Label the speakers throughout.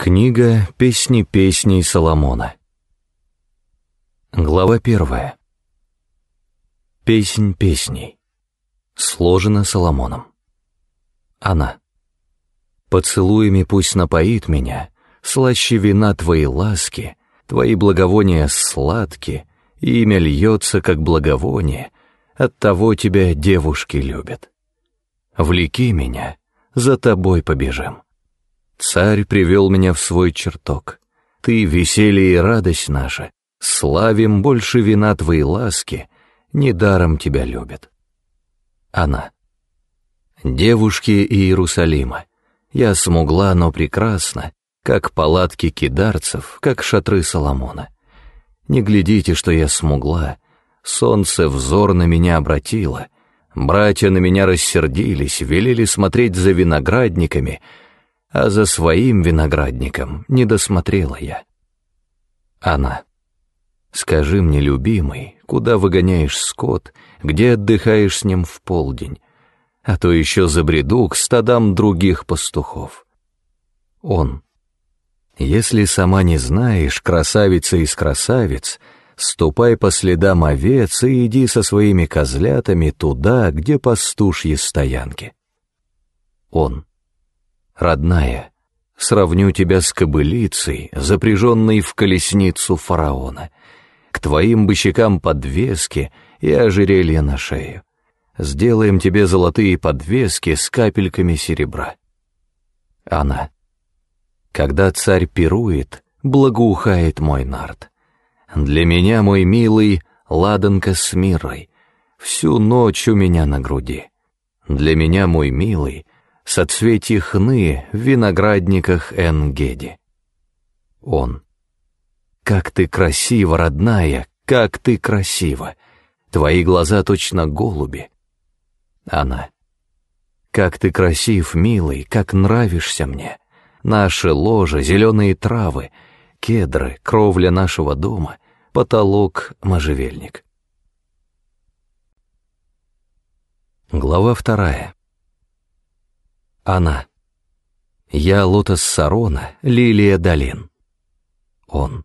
Speaker 1: Книга «Песни песней Соломона». Глава 1. Песнь песней. Сложена Соломоном. Она. Поцелуями пусть напоит меня, слаще вина твои ласки, твои благовония сладки, и имя льется, как благовоние, оттого тебя девушки любят. Влеки меня, за тобой побежим. Царь привел меня в свой чертог. Ты, веселье и радость наша, славим больше вина твоей ласки, недаром тебя любят. Она. Девушки Иерусалима, я смугла, но прекрасна, как палатки кидарцев, как шатры Соломона. Не глядите, что я смугла, солнце взор на меня обратило, братья на меня рассердились, велели смотреть за виноградниками, а за своим виноградником не досмотрела я. Она. Скажи мне, любимый, куда выгоняешь скот, где отдыхаешь с ним в полдень, а то еще забреду к стадам других пастухов. Он. Если сама не знаешь, красавица из красавиц, ступай по следам овец и иди со своими козлятами туда, где пастушьи стоянки. Он. Родная, сравню тебя с кобылицей, запряженной в колесницу фараона, к твоим бычакам подвески и ожерелья на шею. Сделаем тебе золотые подвески с капельками серебра. Она. Когда царь пирует, благоухает мой нард. Для меня, мой милый, ладанка с мирой, всю ночь у меня на груди. Для меня, мой милый, соцветие хны в виноградниках Эн-Геди. Он. Как ты красива, родная, как ты красива, твои глаза точно голуби. Она. Как ты красив, милый, как нравишься мне, наши ложа, зеленые травы, кедры, кровля нашего дома, потолок, можжевельник. Глава 2. Она. Я лотос Сарона, лилия долин. Он.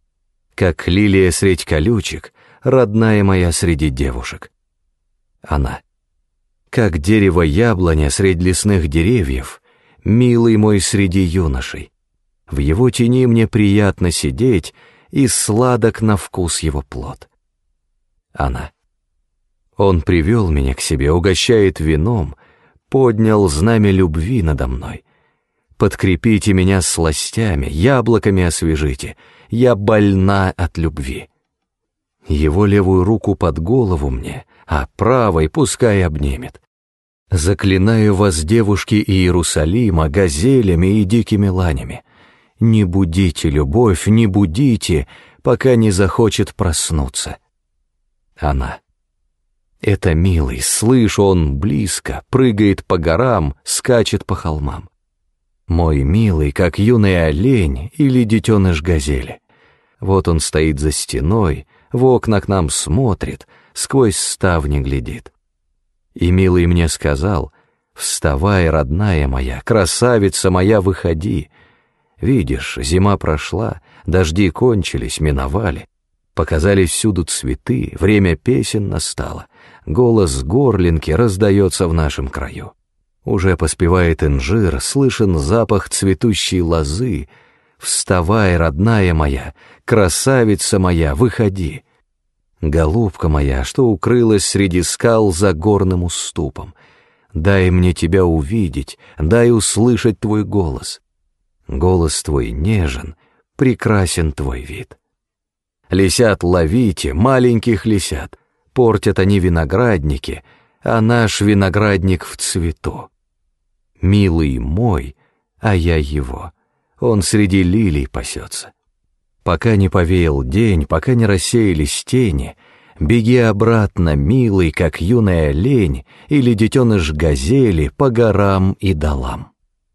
Speaker 1: Как лилия средь колючек, родная моя среди девушек. Она. Как дерево яблоня средь лесных деревьев, милый мой среди юношей. В его тени мне приятно сидеть, и сладок на вкус его плод. Она. Он привел меня к себе, угощает вином, поднял знамя любви надо мной. Подкрепите меня сластями, яблоками освежите, я больна от любви. Его левую руку под голову мне, а правой пускай обнимет. Заклинаю вас, девушки Иерусалима, газелями и дикими ланями. Не будите любовь, не будите, пока не захочет проснуться. Она. Это милый, слышу, он близко, прыгает по горам, скачет по холмам. Мой милый, как юный олень или детеныш газели. Вот он стоит за стеной, в окна к нам смотрит, сквозь ставни глядит. И милый мне сказал: «Вставай, родная моя, красавица моя, выходи. Видишь, зима прошла, дожди кончились, миновали. Показались всюду цветы, время песен настало. Голос горлинки раздается в нашем краю. Уже поспевает инжир, слышен запах цветущей лозы. Вставай, родная моя, красавица моя, выходи. Голубка моя, что укрылась среди скал за горным уступом. Дай мне тебя увидеть, дай услышать твой голос. Голос твой нежен, прекрасен твой вид. Лисят ловите, маленьких лисят, портят они виноградники, а наш виноградник в цвету. Милый мой, а я его, он среди лилий пасется. Пока не повеял день, пока не рассеялись тени, беги обратно, милый, как юная лень или детеныш газели по горам и долам.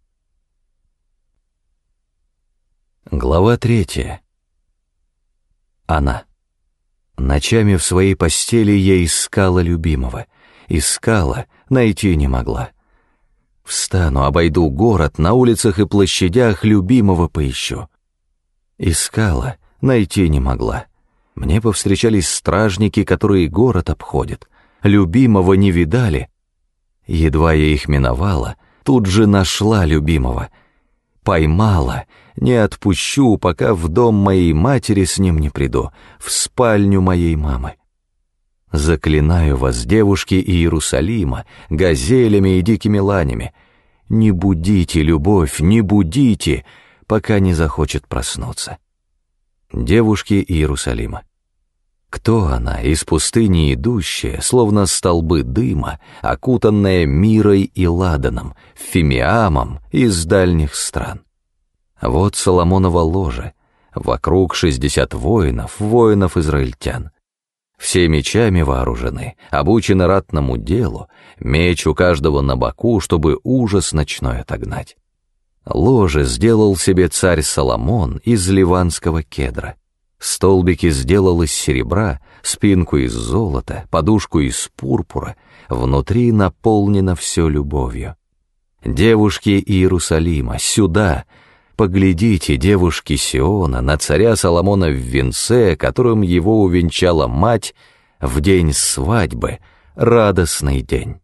Speaker 1: Глава 3. Она. Ночами в своей постели я искала любимого, искала, найти не могла. Встану, обойду город, на улицах и площадях любимого поищу. Искала, найти не могла. Мне повстречались стражники, которые город обходят. Любимого не видали. Едва я их миновала, тут же нашла любимого. Поймала, не отпущу, пока в дом моей матери с ним не приду, в спальню моей мамы. Заклинаю вас, девушки Иерусалима, газелями и дикими ланями, не будите любовь, не будите, пока не захочет проснуться. Девушки Иерусалима. Кто она, из пустыни идущая, словно столбы дыма, окутанная мирой и ладаном, фимиамом из дальних стран? Вот Соломоново ложе, вокруг 60 воинов израильтян. Все мечами вооружены, обучены ратному делу, меч у каждого на боку, чтобы ужас ночной отогнать. Ложе сделал себе царь Соломон из ливанского кедра. Столбики сделал из серебра, спинку из золота, подушку из пурпура, внутри наполнено все любовью. Девушки Иерусалима, сюда! Поглядите, девушки Сиона, на царя Соломона в венце, которым его увенчала мать в день свадьбы, радостный день.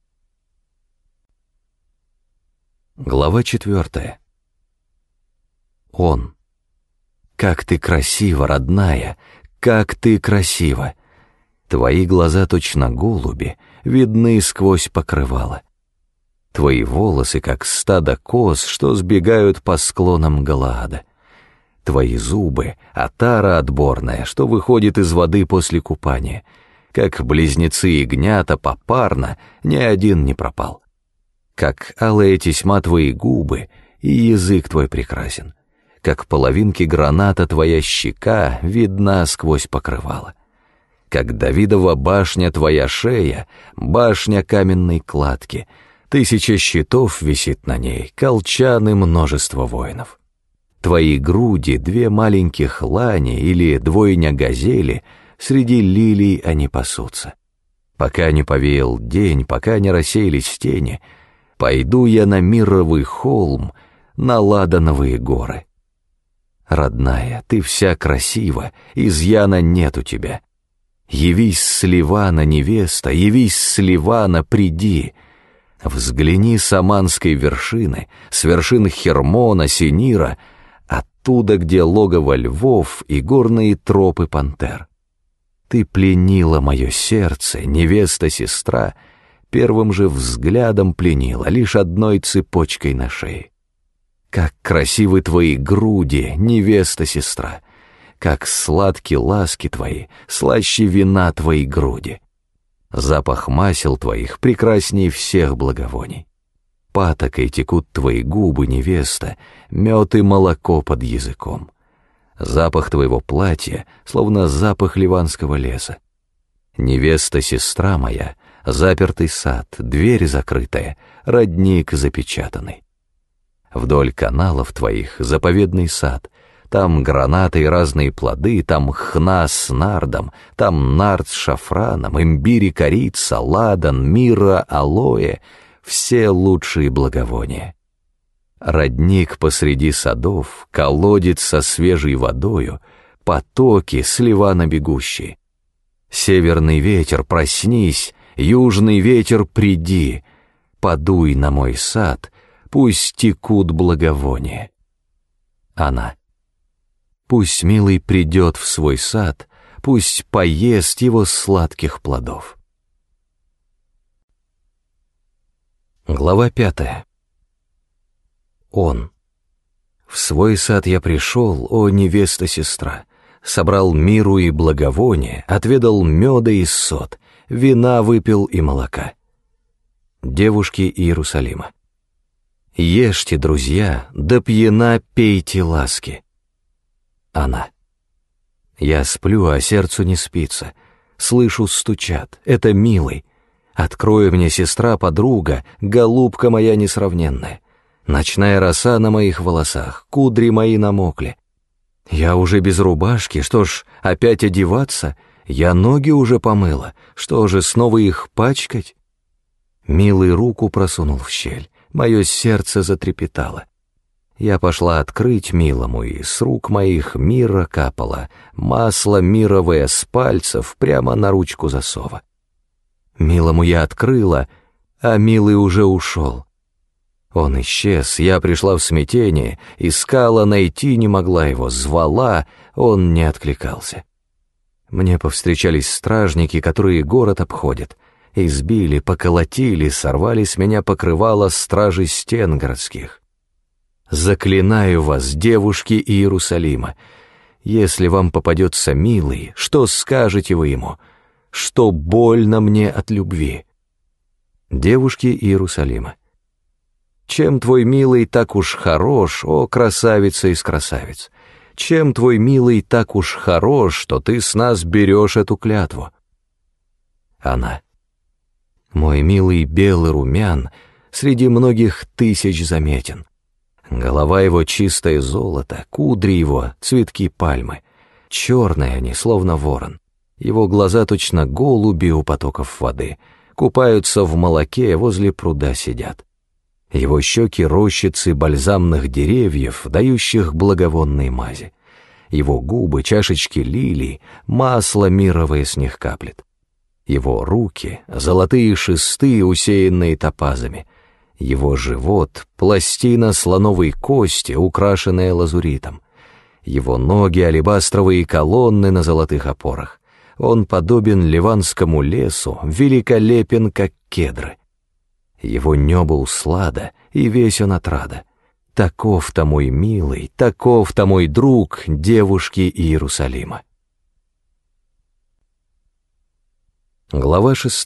Speaker 1: Глава 4. Он. Как ты красива, родная, как ты красива! Твои глаза точно голуби, видны сквозь покрывало. Твои волосы, как стадо коз, что сбегают по склонам Галаада. Твои зубы — отара отборная, что выходит из воды после купания. Как близнецы ягнята попарно, ни один не пропал. Как алая тесьма твои губы, и язык твой прекрасен. Как половинки граната твоя щека видна сквозь покрывало. Как Давидова башня твоя шея, башня каменной кладки — 1000 щитов висит на ней, колчан и множество воинов. Твои груди — 2 маленьких лани или двойня газели, среди лилий они пасутся. Пока не повеял день, пока не рассеялись тени, пойду я на мировый холм, на ладановые горы. Родная, ты вся красива, изъяна нет у тебя. Явись с Ливана, невеста, явись с Ливана, приди. Взгляни с Аманской вершины, с вершин Хермона, Синира, оттуда, где логово львов и горные тропы пантер. Ты пленила мое сердце, невеста-сестра, первым же взглядом пленила, лишь одной цепочкой на шее. Как красивы твои груди, невеста-сестра, как сладки ласки твои, слаще вина твои груди. Запах масел твоих прекрасней всех благовоний. Патокой текут твои губы, невеста, мед и молоко под языком. Запах твоего платья, словно запах ливанского леса. Невеста, сестра моя, запертый сад, дверь закрытая, родник запечатанный. Вдоль каналов твоих заповедный сад, там гранаты и разные плоды, там хна с нардом, там нард с шафраном, имбирь и корица, ладан, мирра, алоэ, все лучшие благовония. Родник посреди садов, колодец со свежей водою, потоки с Ливана бегущие. Северный ветер, проснись, южный ветер, приди, подуй на мой сад, пусть текут благовония. Она. Пусть милый придет в свой сад, пусть поест его сладких плодов. Глава 5. Он. В свой сад я пришел, о невеста-сестра, собрал миру и благовония, отведал меда и сот, вина выпил и молока. Девушки Иерусалима. Ешьте, друзья, да пьяна пейте ласки. Она. Я сплю, а сердцу не спится. Слышу, стучат. Это милый. Открой мне, сестра, подруга, голубка моя несравненная. Ночная роса на моих волосах, кудри мои намокли. Я уже без рубашки, что ж, опять одеваться? Я ноги уже помыла, что же, снова их пачкать? Милый руку просунул в щель, Мое сердце затрепетало. Я пошла открыть милому, и с рук моих мирра капало, масло мировое с пальцев прямо на ручку засова. Милому я открыла, а милый уже ушел. Он исчез, я пришла в смятение, искала, найти не могла его, звала, он не откликался. Мне повстречались стражники, которые город обходят. Избили, поколотили, сорвали с меня покрывало стражи стен городских. Заклинаю вас, девушки Иерусалима, если вам попадется милый, что скажете вы ему? Что больно мне от любви? Девушки Иерусалима. Чем твой милый так уж хорош, о красавица из красавиц? Чем твой милый так уж хорош, что ты с нас берешь эту клятву? Она. Мой милый белый румян среди многих тысяч заметен. Голова его чистое золото, кудри его цветки пальмы. Черные они, словно ворон. Его глаза точно голуби у потоков воды. Купаются в молоке, возле пруда сидят. Его щеки рощицы бальзамных деревьев, дающих благовонные мази. Его губы чашечки лилий, масло мировое с них каплет. Его руки золотые шесты, усеянные топазами. Его живот — пластина слоновой кости, украшенная лазуритом. Его ноги — алебастровые колонны на золотых опорах. Он подобен ливанскому лесу, великолепен, как кедры. Его небо услада, и весь он отрада. Таков-то мой милый, таков-то мой друг, девушки Иерусалима. Глава 6.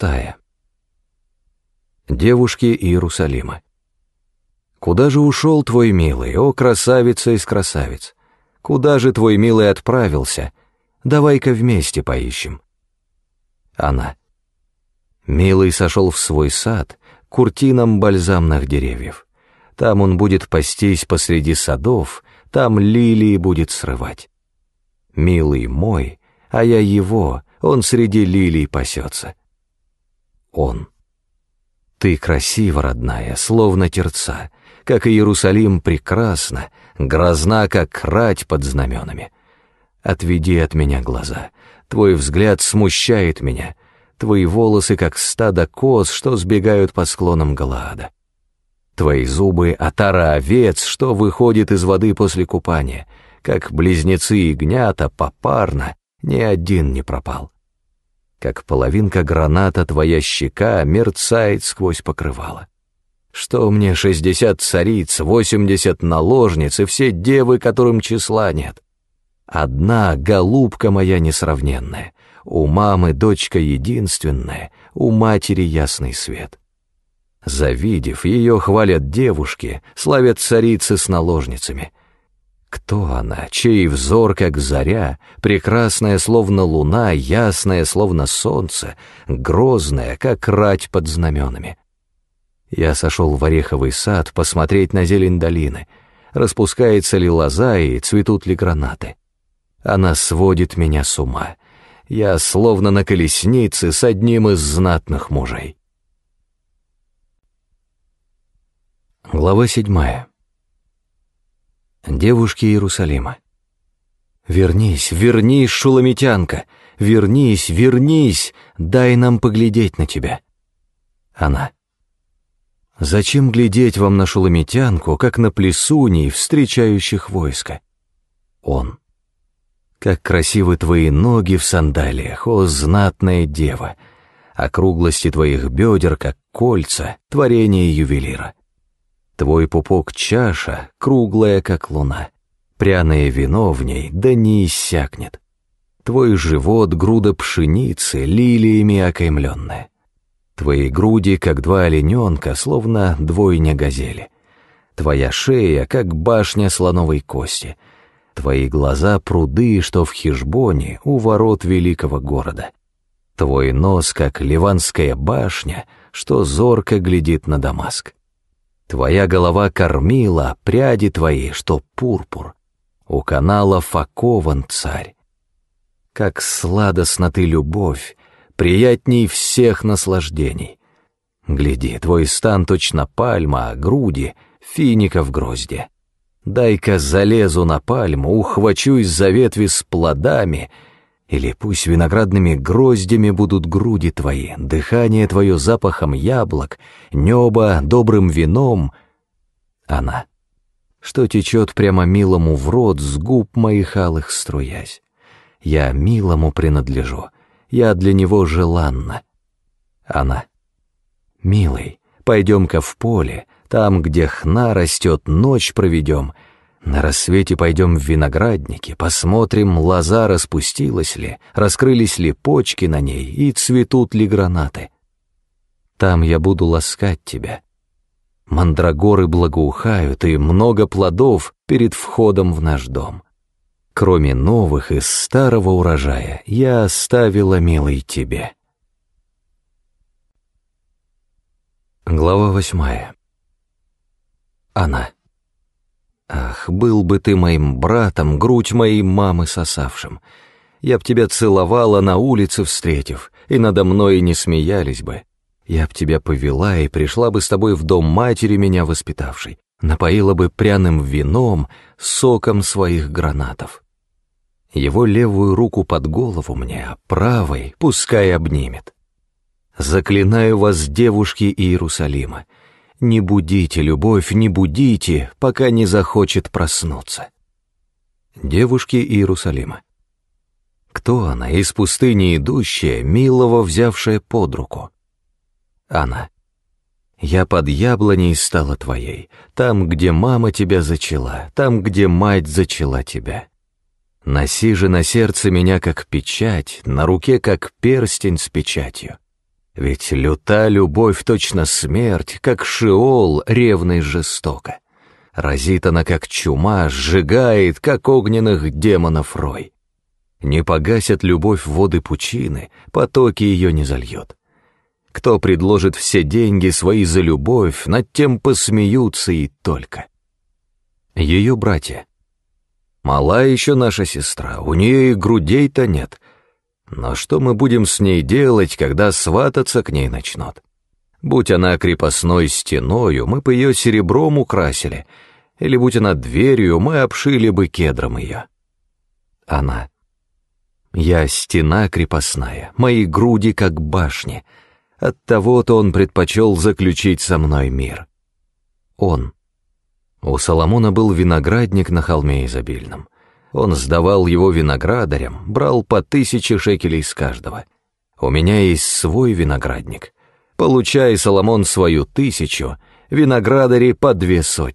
Speaker 1: Девушки Иерусалима. Куда же ушел твой милый, о красавица из красавиц? Куда же твой милый отправился? Давай-ка вместе поищем. Она. Милый сошел в свой сад, куртинам бальзамных деревьев. Там он будет пастись посреди садов, там лилии будет срывать. Милый мой, а я его, он среди лилий пасется. Он. Ты красива, родная, словно терца, как и Иерусалим прекрасна, грозна, как рать под знаменами. Отведи от меня глаза, твой взгляд смущает меня, твои волосы, как стадо коз, что сбегают по склонам Галаада. Твои зубы — отара овец, что выходит из воды после купания, как близнецы ягнята попарно, ни один не пропал. Как половинка граната твоя щека мерцает сквозь покрывало. Что мне 60 цариц, 80 наложниц и все девы, которым числа нет? Одна голубка моя несравненная, у мамы дочка единственная, у матери ясный свет. Завидев, ее хвалят девушки, славят царицы с наложницами. Кто она, чей взор, как заря, прекрасная, словно луна, ясная, словно солнце, грозная, как рать под знаменами? Я сошел в ореховый сад посмотреть на зелень долины, распускается ли лоза и цветут ли гранаты. Она сводит меня с ума. Я словно на колеснице с одним из знатных мужей. Глава 7. Девушки Иерусалима. Вернись, вернись, шуламитянка, вернись, вернись, дай нам поглядеть на тебя. Она. Зачем глядеть вам на шуламитянку, как на плесуней, встречающих войско? Он. Как красивы твои ноги в сандалиях, о знатная дева, округлости твоих бедер, как кольца, творение ювелира. Твой пупок чаша, круглая, как луна, пряное вино в ней, да не иссякнет. Твой живот — груда пшеницы, лилиями окаймленная. Твои груди, как два олененка, словно двойня газели. Твоя шея, как башня слоновой кости. Твои глаза — пруды, что в Хешбоне, у ворот великого города. Твой нос, как ливанская башня, что зорко глядит на Дамаск. Твоя голова кормила, пряди твои, что пурпур. У каналов окован царь. Как сладостна ты любовь, приятней всех наслаждений. Гляди, твой стан точно пальма, а груди — финика в грозде. Дай-ка залезу на пальму, ухвачусь за ветви с плодами, или пусть виноградными гроздями будут груди твои, дыхание твое запахом яблок, небо добрым вином. Она, что течет прямо милому в рот с губ моих алых струясь. Я милому принадлежу, я для него желанна. Она, милый, пойдем-ка в поле, там, где хна растет, ночь проведем. На рассвете пойдем в виноградники, посмотрим, лоза распустилась ли, раскрылись ли почки на ней и цветут ли гранаты. Там я буду ласкать тебя. Мандрагоры благоухают, и много плодов перед входом в наш дом. Кроме новых из старого урожая, я оставила, милый, тебе. Глава 8. Она. Ах, был бы ты моим братом, грудь моей мамы сосавшим. Я б тебя целовала на улице встретив, и надо мной не смеялись бы. Я б тебя повела и пришла бы с тобой в дом матери меня воспитавшей, напоила бы пряным вином, соком своих гранатов. Его левую руку под голову мне, а правой пускай обнимет. Заклинаю вас, девушки Иерусалима, не будите любовь, не будите, пока не захочет проснуться. Девушки Иерусалима. Кто она, из пустыни идущая, милого взявшая под руку? Она. Я под яблоней стала твоей, там, где мама тебя зачала, там, где мать зачала тебя. Носи же на сердце меня как печать, на руке как перстень с печатью. Ведь люта любовь точно смерть, как Шеол ревной жестоко. Разит она, как чума, сжигает, как огненных демонов рой. Не погасят любовь воды пучины, потоки ее не зальет. Кто предложит все деньги свои за любовь, над тем посмеются и только. Ее братья. Мала еще наша сестра, у нее и грудей-то нет. Но что мы будем с ней делать, когда свататься к ней начнут? Будь она крепостной стеною, мы бы ее серебром украсили, или будь она дверью, мы обшили бы кедром ее. Она. Я стена крепостная, мои груди как башни, оттого-то он предпочел заключить со мной мир. Он. У Соломона был виноградник на холме изобильном. Он сдавал его виноградарям, брал по 1000 шекелей с каждого. У меня есть свой виноградник. Получай, Соломон, свою 1000, виноградари по 200.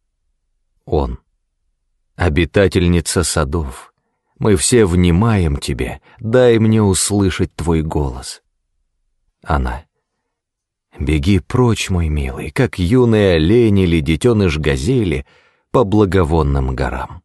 Speaker 1: Он. Обитательница садов. Мы все внимаем тебе, дай мне услышать твой голос. Она. Беги прочь, мой милый, как юный олень или детеныш газели по благовонным горам.